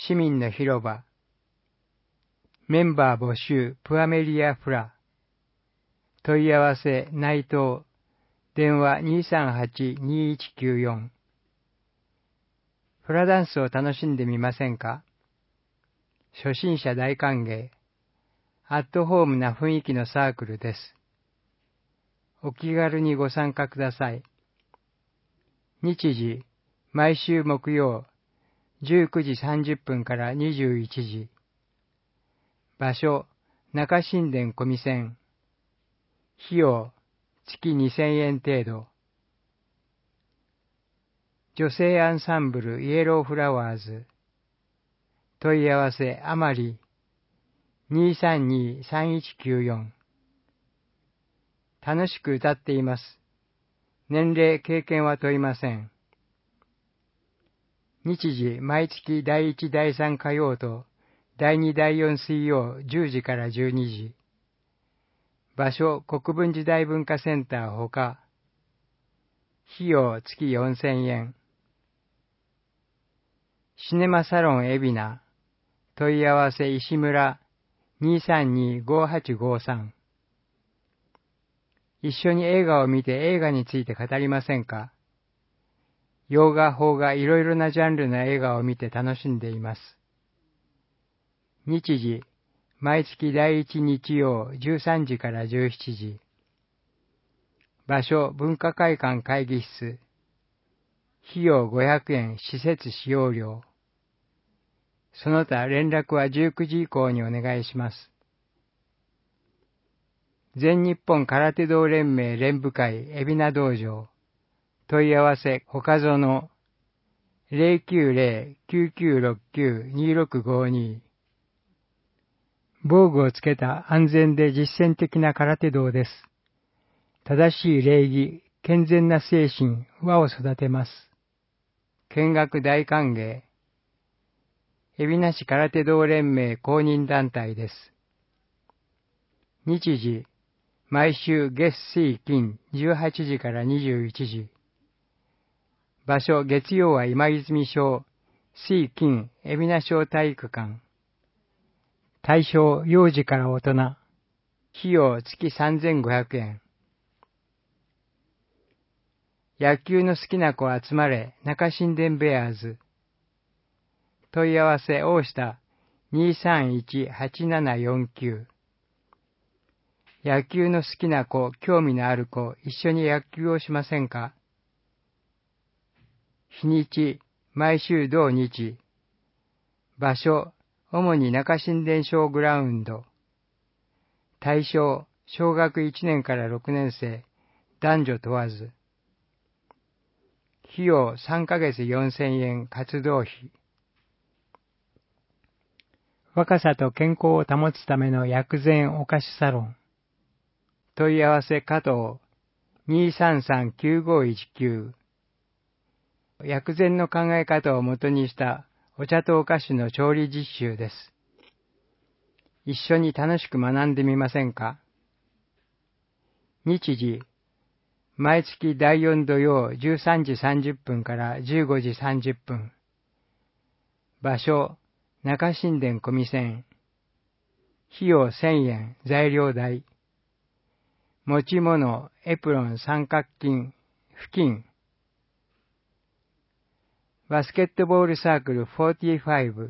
市民の広場。メンバー募集、プアメリアフラ。問い合わせ、内藤。電話 238-2194。フラダンスを楽しんでみませんか？初心者大歓迎。アットホームな雰囲気のサークルです。お気軽にご参加ください。日時、毎週木曜、19時30分から21時。場所、中新田小見線。費用、月2000円程度。女性アンサンブルイエローフラワーズ。問い合わせ、あまり。232-3194。楽しく歌っています。年齢、経験は問いません。日時、毎月第1、第3火曜と第2、第4水曜10時から12時。場所、国分寺大文化センターほか。費用、月4000円。シネマサロン海老名。問い合わせ、石村。232-5853。一緒に映画を見て映画について語りませんか？洋画、邦画、いろいろなジャンルの映画を見て楽しんでいます。日時、毎月第1日曜13時から17時。場所、文化会館会議室。費用500円、施設使用料。その他連絡は19時以降にお願いします。全日本空手道連盟連部会海老名道場。問い合わせ、他園。090-9969-2652。防具をつけた安全で実践的な空手道です。正しい礼儀、健全な精神、和を育てます。見学大歓迎。海老名市空手道連盟公認団体です。日時、毎週月水金18時から21時。場所、月曜は今泉小、水金海老名小体育館。対象、幼児から大人。費用、月3500円。野球の好きな子集まれ、中新田ベアーズ。問い合わせ、大下 231-8749。野球の好きな子、興味のある子、一緒に野球をしませんか？日にち、毎週土日。場所、主に中新田小グラウンド。対象、小学1年から6年生、男女問わず。費用3ヶ月4000円活動費。若さと健康を保つための薬膳お菓子サロン。問い合わせ加藤 233-9519。薬膳の考え方をもとにしたお茶とお菓子の調理実習です。一緒に楽しく学んでみませんか？日時、毎月第4土曜13時30分から15時30分。場所、中新田小見線。費用1000円、材料代。持ち物、エプロン、三角巾、布巾。バスケットボールサークル45。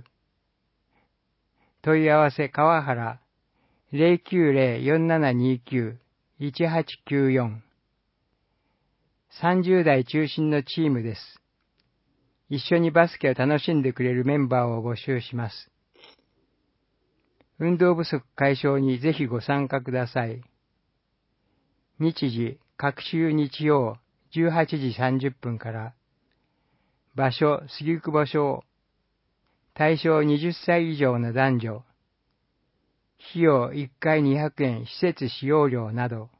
問い合わせ、川原。090-4729-1894。30代中心のチームです。一緒にバスケを楽しんでくれるメンバーを募集します。運動不足解消にぜひご参加ください。日時、各週日曜18時30分から。場所、杉久保小。対象20歳以上の男女。費用1回200円、施設使用料など。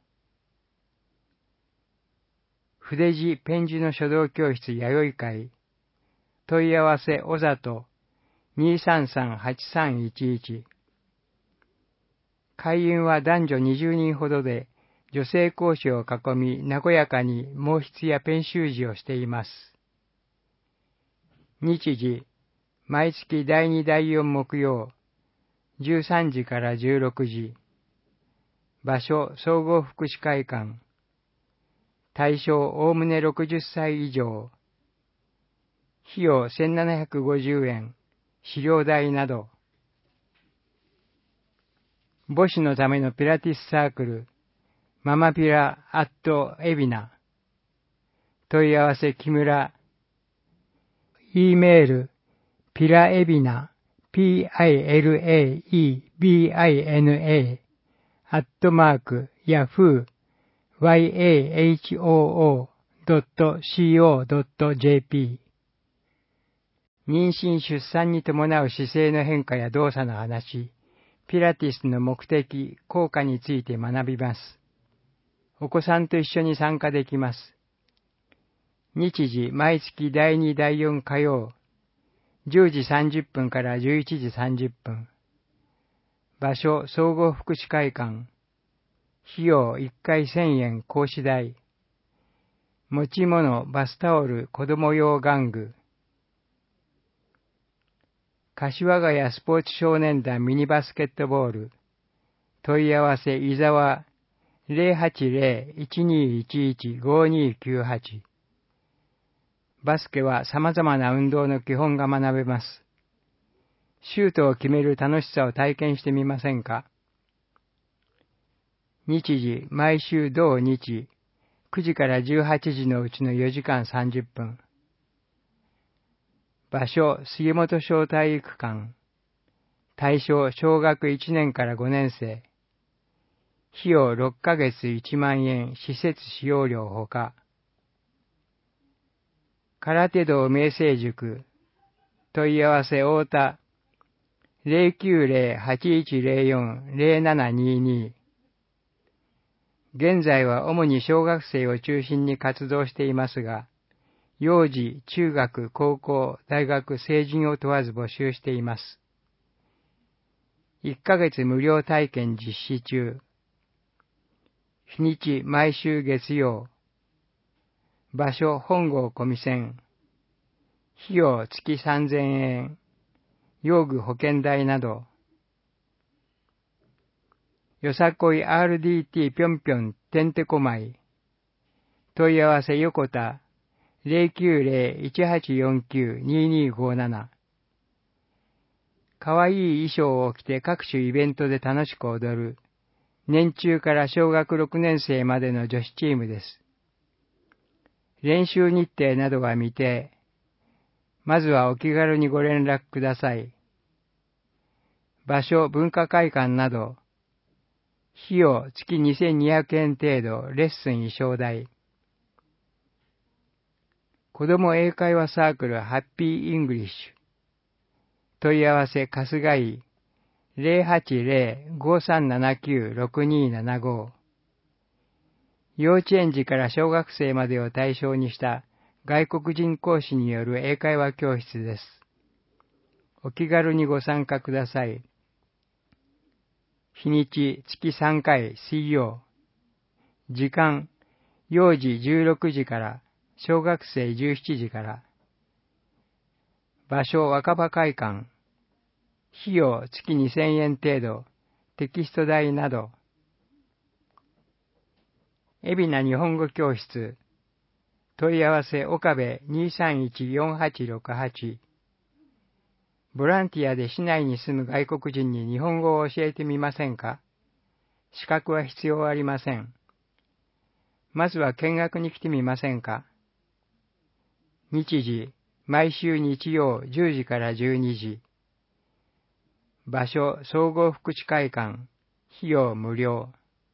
筆字ペン字の書道教室弥生会。問い合わせ、小里 233-8311。会員は男女20人ほどで、女性講師を囲み、和やかに毛筆やペン習字をしています。日時、 毎月第2第4木曜、13時から16時。場所、総合福祉会館。対象、おおむね60歳以上。費用1750円。飼料代など。母子のためのピラティスサークル、ママピラアットエビナ。問い合わせ木村。E メール、ピラエビナ、PILAEBINA、@yahoo.co.jp。妊娠出産に伴う姿勢の変化や動作の話、ピラティスの目的、効果について学びます。お子さんと一緒に参加できます。日時、毎月第2第4火曜、10時30分から11時30分。場所、総合福祉会館。費用1回1000円講師代。持ち物、バスタオル、子供用玩具。柏ヶ谷スポーツ少年団ミニバスケットボール。問い合わせ、伊沢 080-1211-5298。バスケは様々な運動の基本が学べます。シュートを決める楽しさを体験してみませんか？日時、毎週土日、9時から18時のうちの4時間30分。場所、杉本小体育館。対象、小学1年から5年生。費用6ヶ月1万円、施設使用料ほか。空手道明成塾。問い合わせ太田。090-8104-0722。現在は主に小学生を中心に活動していますが、幼児、中学、高校、大学、成人を問わず募集しています。1ヶ月無料体験実施中。日にち、毎週月曜。場所、本郷小見線。費用、月3000円。用具保険代など。よさこい RDT ぴょんぴょんてんてこまい。問い合わせ横田 090-1849-2257。かわいい衣装を着て各種イベントで楽しく踊る。年中から小学6年生までの女子チームです。練習日程などは未定。まずはお気軽にご連絡ください。場所、文化会館など。費用、月2200円程度、レッスン衣装代。子供英会話サークルハッピーイングリッシュ。問い合わせ、春日井。080-5379-6275。幼稚園児から小学生までを対象にした外国人講師による英会話教室です。お気軽にご参加ください。日にち、月3回、水曜。時間、幼児16時から、小学生17時から。場所、若葉会館。費用、月2000円程度、テキスト代など。海老名日本語教室。問い合わせ、岡部 231-4868。ボランティアで市内に住む外国人に日本語を教えてみませんか？資格は必要ありません。まずは見学に来てみませんか？日時、毎週日曜10時から12時。場所、総合福祉会館。費用無料。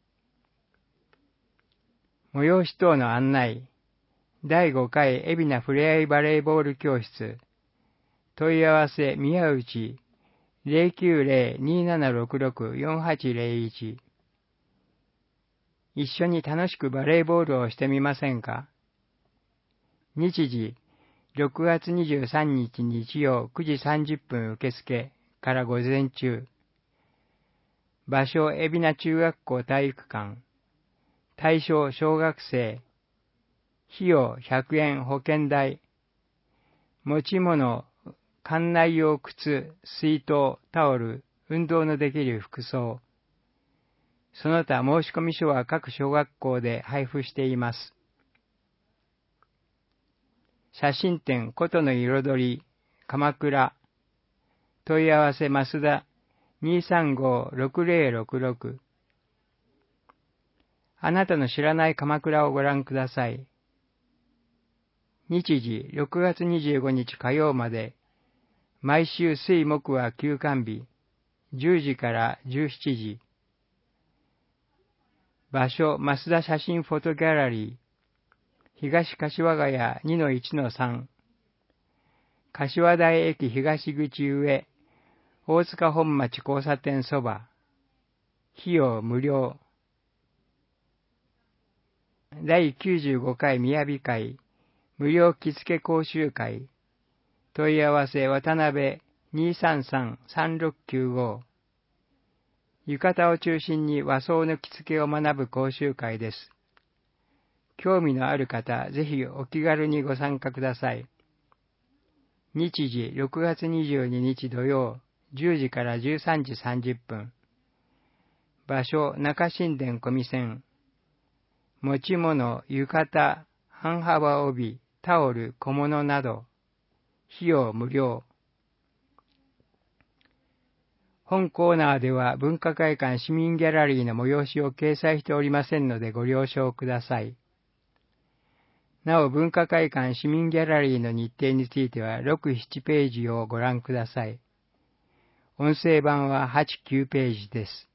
催し等の案内。第5回海老名ふれあいバレーボール教室。問い合わせ、宮内 090-2766-4801。一緒に楽しくバレーボールをしてみませんか？日時、6月23日日曜9時30分受付から午前中。場所、海老名中学校体育館。対象、小学生。費用100円保険代。持ち物、 館内用靴、水筒、タオル、運動のできる服装、その他申込書は各小学校で配布しています。写真展琴の彩り、鎌倉、問い合わせ増田 235-6066。 あなたの知らない鎌倉をご覧ください。日時6月25日火曜まで、毎週水木は休館日、10時から17時。場所、増田写真フォトギャラリー、東柏ヶ谷 2-1-3、柏台駅東口上、大塚本町交差点そば。費用無料。第95回雅会無料着付け講習会。問い合わせ渡辺 233-3695。浴衣を中心に和装の着付けを学ぶ講習会です。興味のある方、ぜひお気軽にご参加ください。日時6月22日土曜、10時から13時30分。場所、中新田小見線。持ち物、浴衣、半幅帯、タオル、小物など。費用無料。本コーナーでは文化会館市民ギャラリーの催しを掲載しておりませんのでご了承ください。なお、文化会館市民ギャラリーの日程については6、7ページをご覧ください。音声版は8、9ページです。